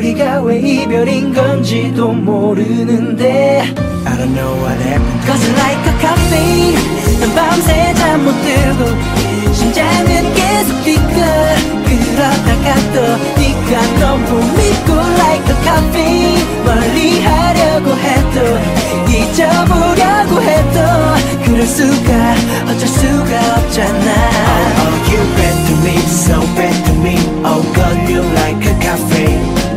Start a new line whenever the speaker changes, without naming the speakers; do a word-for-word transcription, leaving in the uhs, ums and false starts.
우리가 왜 이별인 건지도 모르는데 I don't know what happened Cause like a caffeine 난 밤새 잠 못 들고 심장은 계속 뛰고 그러다가 또 네가 너무 믿고 like a caffeine 멀리 하려고 해도 잊어보려고 해도 그럴 수가 어쩔 수가 없잖아 Oh, oh, you bad to me, so bad to me Oh, girl, you like a caffeine